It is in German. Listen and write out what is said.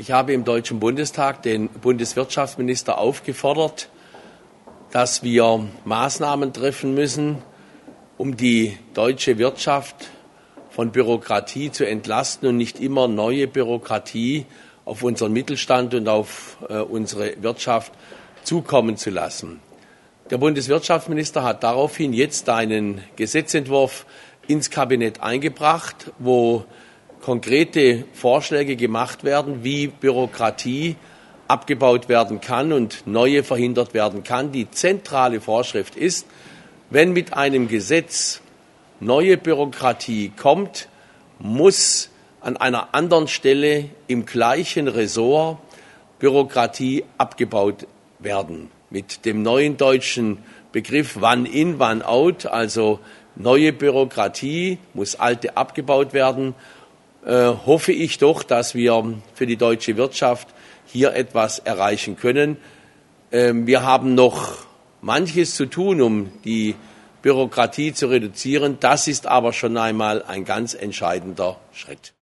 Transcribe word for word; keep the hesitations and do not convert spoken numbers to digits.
Ich habe im Deutschen Bundestag den Bundeswirtschaftsminister aufgefordert, dass wir Maßnahmen treffen müssen, um die deutsche Wirtschaft von Bürokratie zu entlasten und nicht immer neue Bürokratie auf unseren Mittelstand und auf äh, unsere Wirtschaft zukommen zu lassen. Der Bundeswirtschaftsminister hat daraufhin jetzt einen Gesetzentwurf ins Kabinett eingebracht, wo konkrete Vorschläge gemacht werden, wie Bürokratie abgebaut werden kann und neue verhindert werden kann. Die zentrale Vorschrift ist, wenn mit einem Gesetz neue Bürokratie kommt, muss an einer anderen Stelle im gleichen Ressort Bürokratie abgebaut werden. Mit dem neuen deutschen Begriff One in, One out, also neue Bürokratie muss alte abgebaut werden, äh, hoffe ich doch, dass wir für die deutsche Wirtschaft hier etwas erreichen können. Äh, wir haben noch manches zu tun, um die Bürokratie zu reduzieren. Das ist aber schon einmal ein ganz entscheidender Schritt.